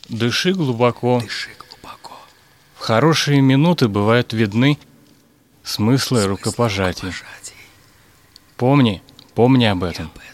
Дыши глубоко. Дыши глубоко. В хорошие минуты бывают видны смыслы рукопожатий. Помни об этом.